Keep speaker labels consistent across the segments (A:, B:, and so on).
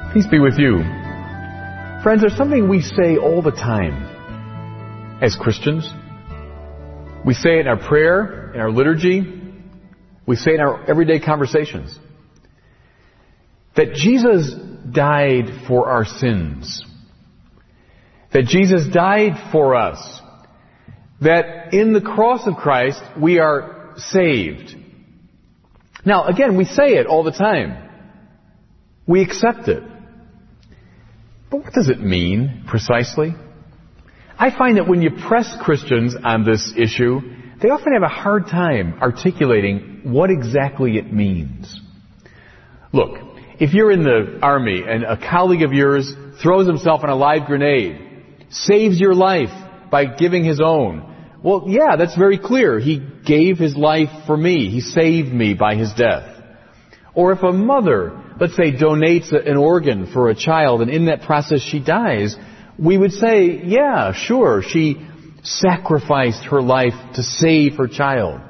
A: Peace be with you. Friends, there's something we say all the time as Christians. We say it in our prayer, in our liturgy. We say it in our everyday conversations. That Jesus died for our sins. That Jesus died for us. That in the cross of Christ we are saved. Now, again, we say it all the time. We accept it. But what does it mean, precisely? I find that when you press Christians on this issue, they often have a hard time articulating what exactly it means. Look, if you're in the army and a colleague of yours throws himself on a live grenade, saves your life by giving his own, well, yeah, that's very clear. He gave his life for me. He saved me by his death. Or if a mother, let's say, donates an organ for a child and in that process she dies, we would say, yeah, sure, she sacrificed her life to save her child.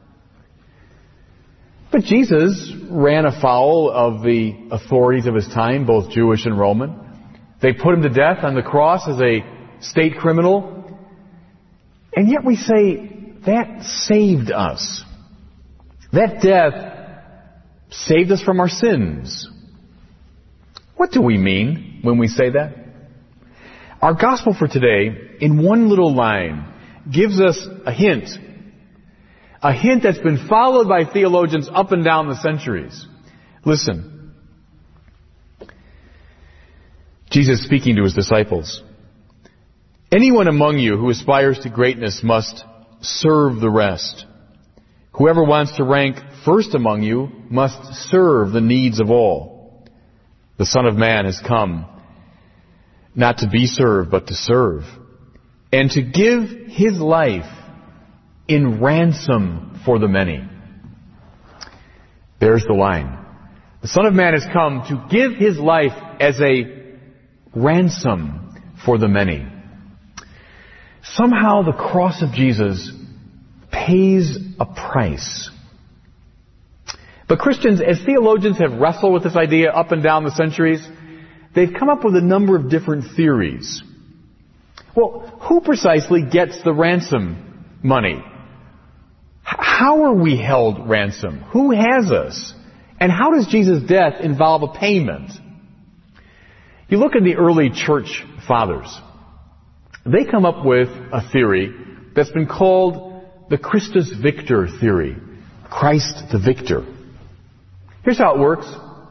A: But Jesus ran afoul of the authorities of his time, both Jewish and Roman. They put him to death on the cross as a state criminal. And yet we say, that saved us. That death saved us from our sins. What do we mean when we say that? Our gospel for today, in one little line, gives us a hint. A hint that's been followed by theologians up and down the centuries. Listen. Jesus speaking to his disciples. Anyone among you who aspires to greatness must serve the rest. Whoever wants to rank first among you must serve the needs of all. The Son of Man has come not to be served, but to serve, and to give his life in ransom for the many. There's the line. The Son of Man has come to give his life as a ransom for the many. Somehow the cross of Jesus pays a price. But Christians, as theologians have wrestled with this idea up and down the centuries, they've come up with a number of different theories. Well, who precisely gets the ransom money? How are we held ransom? Who has us? And how does Jesus' death involve a payment? You look at the early church fathers. They come up with a theory that's been called the Christus Victor theory. Christ the victor. Here's how it works.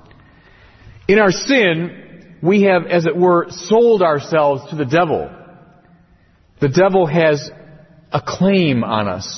A: In our sin, we have, as it were, sold ourselves to the devil. The devil has a claim on us.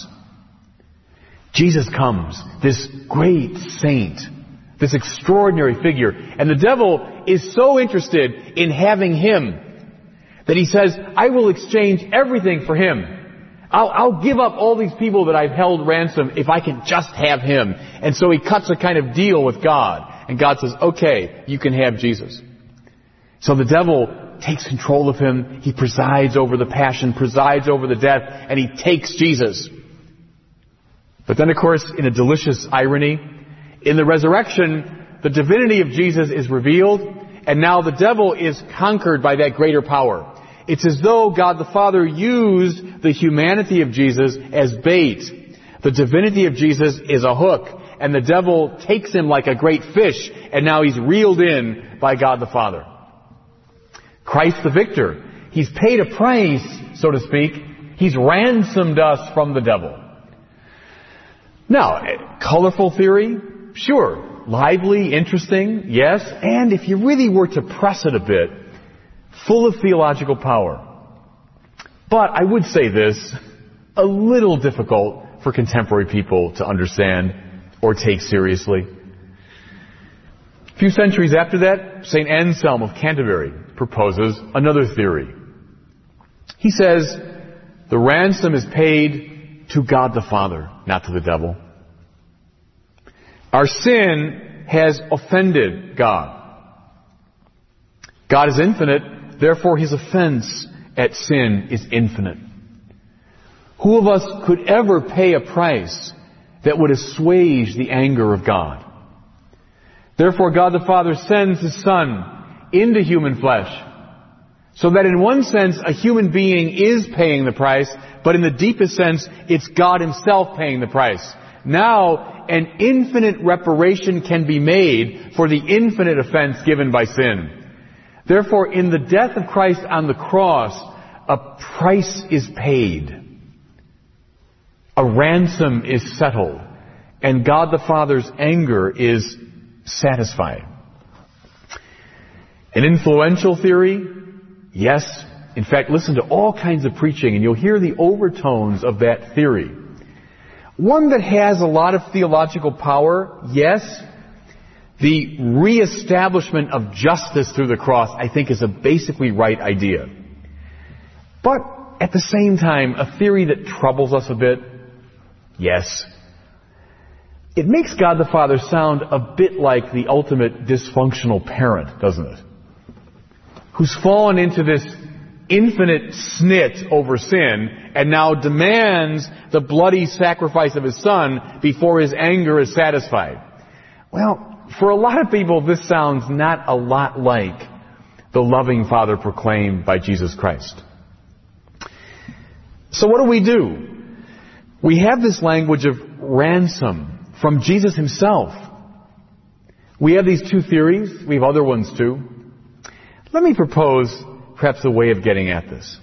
A: Jesus comes, this great saint, this extraordinary figure, and the devil is so interested in having him that he says, I will exchange everything for him. I'll give up all these people that I've held ransom if I can just have him. And so he cuts a kind of deal with God. And God says, okay, you can have Jesus. So the devil takes control of him. He presides over the passion, presides over the death, and he takes Jesus. But then, of course, in a delicious irony, in the resurrection, the divinity of Jesus is revealed, and now the devil is conquered by that greater power. It's as though God the Father used the humanity of Jesus as bait. The divinity of Jesus is a hook, and the devil takes him like a great fish, and now he's reeled in by God the Father. Christ the victor. He's paid a price, so to speak. He's ransomed us from the devil. Now, colorful theory? Sure. Lively, interesting, yes. And if you really were to press it a bit, full of theological power. But I would say this, a little difficult for contemporary people to understand or take seriously. A few centuries after that, St. Anselm of Canterbury proposes another theory. He says, the ransom is paid to God the Father, not to the devil. Our sin has offended God. God is infinite, therefore his offense at sin is infinite. Who of us could ever pay a price that would assuage the anger of God? Therefore God the Father sends his Son into human flesh. So that in one sense, a human being is paying the price, but in the deepest sense, it's God Himself paying the price. Now, an infinite reparation can be made for the infinite offense given by sin. Therefore, in the death of Christ on the cross, a price is paid. A ransom is settled. And God the Father's anger is satisfied. An influential theory? Yes. In fact, listen to all kinds of preaching and you'll hear the overtones of that theory. One that has a lot of theological power? Yes. The reestablishment of justice through the cross, I think, is a basically right idea. But at the same time, a theory that troubles us a bit? Yes. It makes God the Father sound a bit like the ultimate dysfunctional parent, doesn't it? Who's fallen into this infinite snit over sin and now demands the bloody sacrifice of His Son before His anger is satisfied. Well, for a lot of people, this sounds not a lot like the loving Father proclaimed by Jesus Christ. So what do? We have this language of ransom from Jesus Himself. We have these two theories. We have other ones too. Let me propose perhaps a way of getting at this.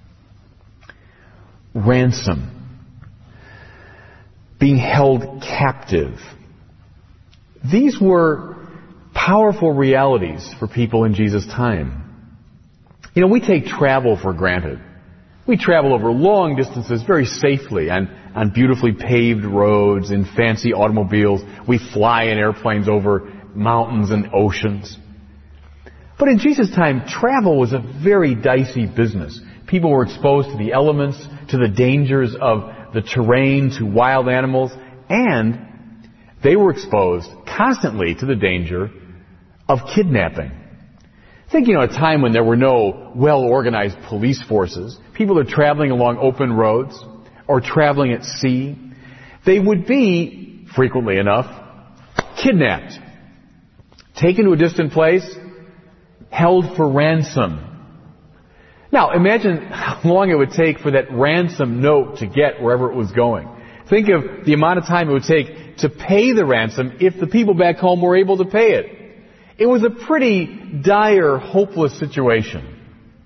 A: Ransom. Being held captive. These were powerful realities for people in Jesus' time. You know, we take travel for granted. We travel over long distances very safely on beautifully paved roads, in fancy automobiles. We fly in airplanes over mountains and oceans. But in Jesus' time, travel was a very dicey business. People were exposed to the elements, to the dangers of the terrain, to wild animals, and they were exposed constantly to the danger of kidnapping. Think, a time when there were no well-organized police forces. People are traveling along open roads or traveling at sea. They would be, frequently enough, kidnapped, taken to a distant place, held for ransom. Now, imagine how long it would take for that ransom note to get wherever it was going. Think of the amount of time it would take to pay the ransom if the people back home were able to pay it. It was a pretty dire, hopeless situation.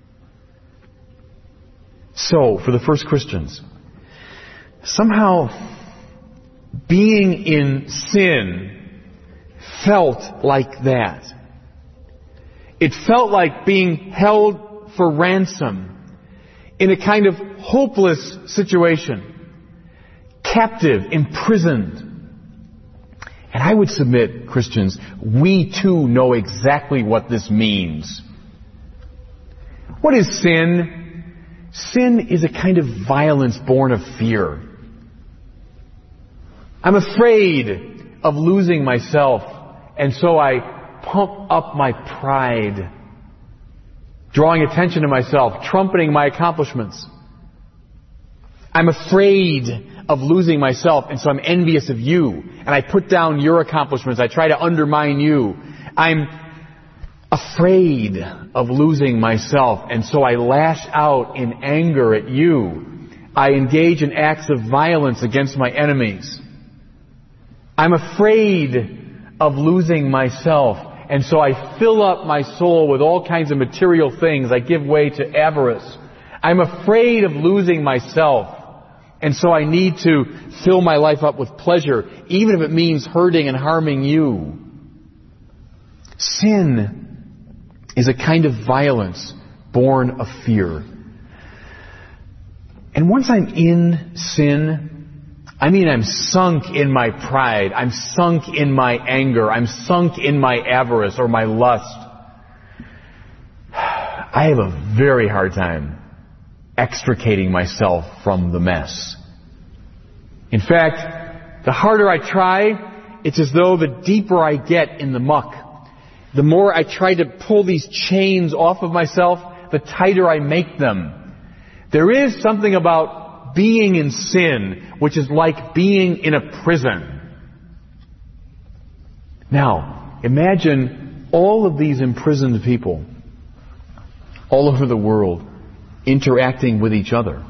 A: So, for the first Christians, somehow being in sin felt like that. It felt like being held for ransom in a kind of hopeless situation, captive, imprisoned. And I would submit, Christians, we too know exactly what this means. What is sin? Sin is a kind of violence born of fear. I'm afraid of losing myself, and so I pump up my pride, drawing attention to myself, trumpeting my accomplishments. I'm afraid of losing myself, and so I'm envious of you, and I put down your accomplishments. I try to undermine you. I'm afraid of losing myself, and so I lash out in anger at you. I engage in acts of violence against my enemies. I'm afraid of losing myself, and so I fill up my soul with all kinds of material things. I give way to avarice. I'm afraid of losing myself, and so I need to fill my life up with pleasure, even if it means hurting and harming you. Sin is a kind of violence born of fear. And once I'm in sin, I'm sunk in my pride. I'm sunk in my anger. I'm sunk in my avarice or my lust. I have a very hard time extricating myself from the mess. In fact, the harder I try, it's as though the deeper I get in the muck, the more I try to pull these chains off of myself, the tighter I make them. There is something about being in sin which is like being in a prison. Now, imagine all of these imprisoned people all over the world interacting with each other,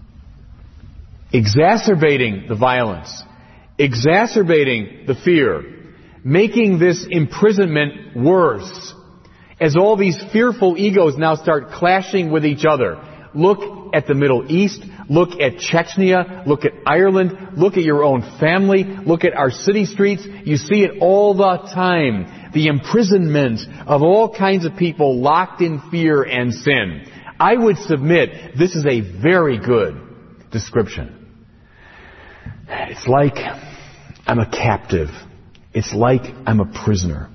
A: exacerbating the violence, exacerbating the fear, making this imprisonment worse, as all these fearful egos now start clashing with each other. Look at the Middle East, look at Chechnya, look at Ireland, look at your own family, look at our city streets. You see it all the time. The imprisonment of all kinds of people locked in fear and sin. I would submit this is a very good description. It's like I'm a captive. It's like I'm a prisoner.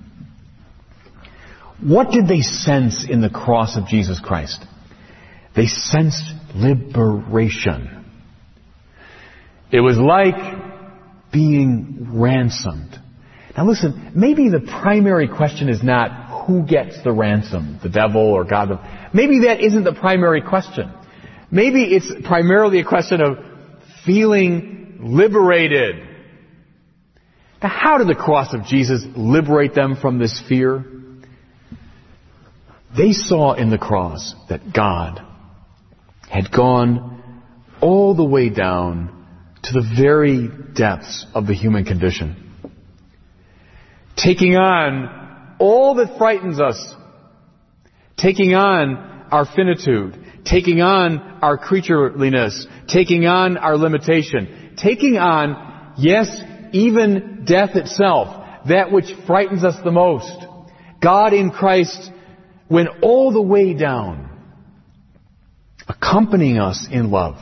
A: What did they sense in the cross of Jesus Christ? They sensed liberation. It was like being ransomed. Now listen, maybe the primary question is not who gets the ransom, the devil or God. Maybe that isn't the primary question. Maybe it's primarily a question of feeling liberated. Now, how did the cross of Jesus liberate them from this fear? They saw in the cross that God had gone all the way down to the very depths of the human condition, taking on all that frightens us, taking on our finitude, taking on our creatureliness, taking on our limitation, taking on, yes, even death itself, that which frightens us the most. God in Christ went all the way down, accompanying us in love.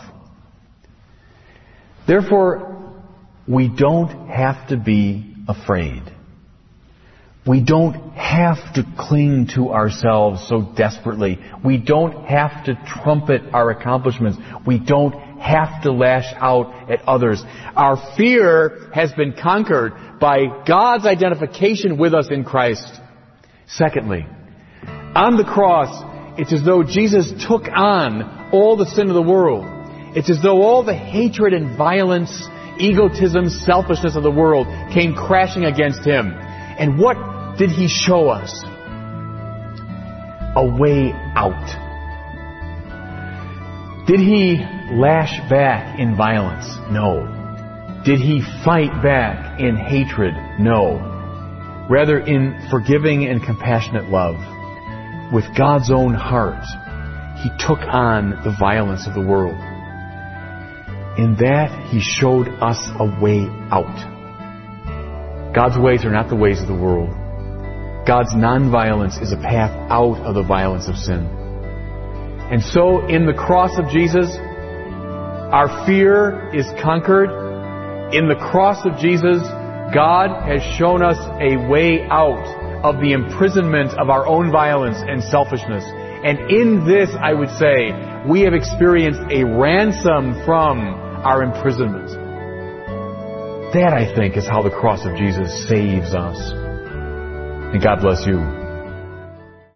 A: Therefore, we don't have to be afraid. We don't have to cling to ourselves so desperately. We don't have to trumpet our accomplishments. We don't have to lash out at others. Our fear has been conquered by God's identification with us in Christ. Secondly, on the cross, it's as though Jesus took on all the sin of the world. It's as though all the hatred and violence, egotism, selfishness of the world came crashing against Him. And what did He show us? A way out. Did He lash back in violence? No. Did He fight back in hatred? No. Rather, in forgiving and compassionate love, with God's own heart, He took on the violence of the world. In that, He showed us a way out. God's ways are not the ways of the world. God's nonviolence is a path out of the violence of sin. And so, in the cross of Jesus, our fear is conquered. In the cross of Jesus, God has shown us a way out of the imprisonment of our own violence and selfishness. And in this, I would say, we have experienced a ransom from our imprisonment. That, I think, is how the cross of Jesus saves us. And God bless you.